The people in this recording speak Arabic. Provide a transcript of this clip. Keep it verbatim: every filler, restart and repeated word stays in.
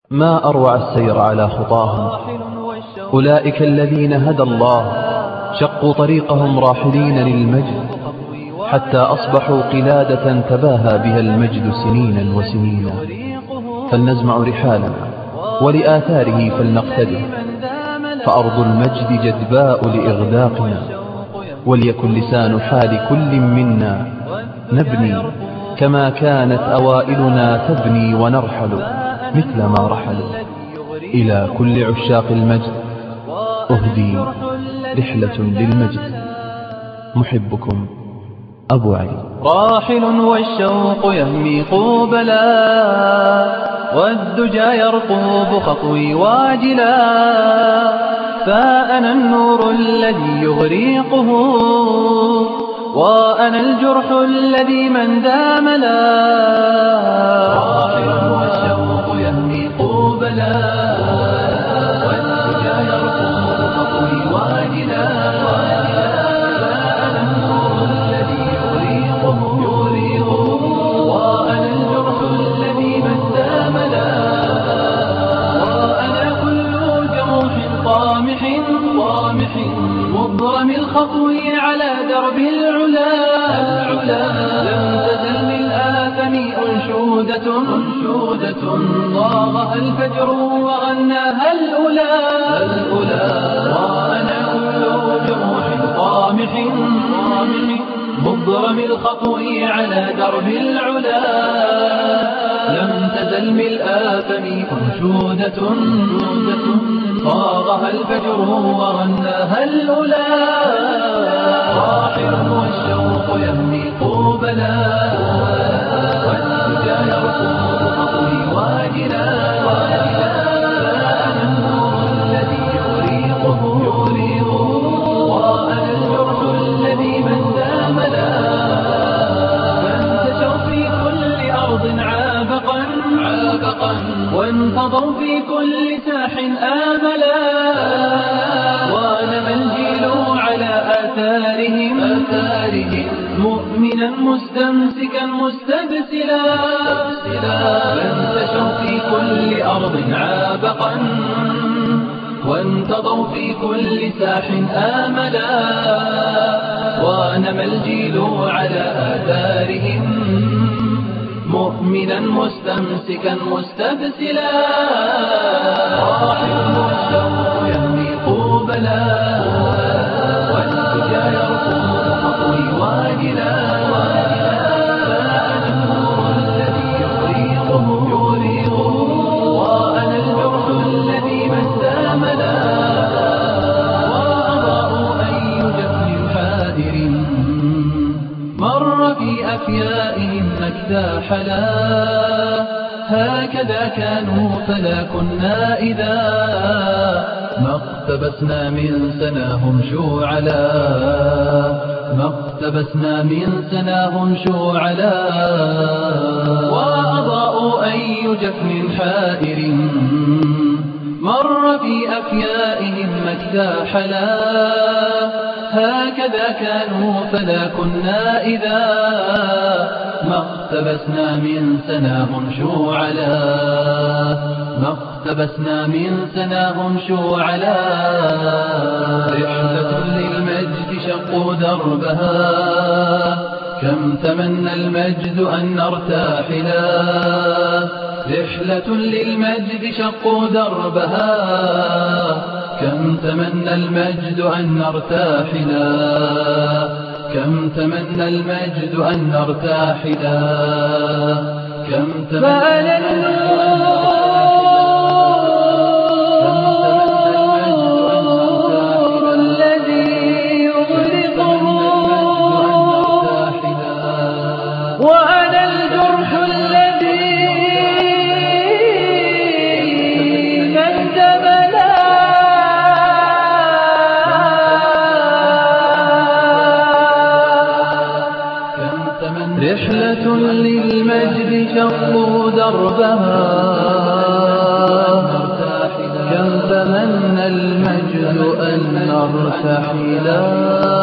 ما أروع السير على خطاهم، أولئك الذين هدى الله شقوا طريقهم راحلين للمجد، حتى أصبحوا قلادة تباهى بها المجد سنينا وسنينا. فلنزمع رحالنا ولآثاره فلنقتدر، فأرض المجد جدباء لإغداقنا. وليكن لسان حال كل منا نبني كما كانت أوائلنا تبني، ونرحل مثل ما رحلوا. إلى كل عشاق المجد أهدي رحلة للمجد. محبكم أبو علي. راحل والشوق يهمي قوبلا، والدجى يرقوب خطوي واجلا، فأنا النور الذي يغريقه، وأنا الجرح الذي من داملا. راحل والشوق يهمي قوبلا، والدجى يرقوب خطوي واجلا، فأنا النور الذي يغريقه، وأنا الجرح الذي من داملا. وأنا كل جروح طامح طامح مضرم الخطو على درب العلا. لم تزل من الآثم أنشودة أنشودة ضاغها الفجر وغناها الأولى. وأنا كل جروح طامح طامح مضرم الخطو على درب العلا. لم تزل من الآثم أنشودة صاغها الفجر وغناها الأولى. راحل والشوق يهمي قوبلا، والدجى يرقوب خطوي واجلا، فأنا النور الذي يغريقه، وأنا الجرح الذي من داملا. فانتشروا في كل أرض عابقا عابقا، وانتظروا في كل ساح آملا. ونمى الجيل على آثارهم آثارهم مؤمنا مستمسكا مستبسلا. فانتشروا في كل أرض عابقا، وانتظروا في كل ساح آملا. ونمى الجيل على آثارهم مؤمنا مستمسكا مستبسلا. راحل والشوق يهمي قوبلا، والدجى يرقوب خطوي واجلا، فأنا النور الذي يغريقه، وأنا الجرح الذي من داملا. وأضاءوا أي جفن حائر مر في أفيائهم مكتاحلا. هكذا كانوا فلا كنا إذا ما اقتبسنا من سناهم شوعلا. ما اقتبسنا من سناهم شوعلا. وأضاءوا أي جفن حائر مر في أفيائهم مكتاحلا. هكذا كانوا فلا كنا إذا ما اقتبسنا من سناهم شوعلا. ما اقتبسنا من سناهم شوعلا. رحلة للمجد شقوا دربها، كم تمنى المجد أن نرتاحلا. رحلة للمجد شقوا دربها، كم تمنى المجد أن نرتاحلا. كم تمنى المجد أن نرتاحلا. كم تمنى الذي يغرقه، وأنا الجرح الذي من دملا. رحلة للمجد شقوا دربها، كم تمنى المجد أن نرتحلا.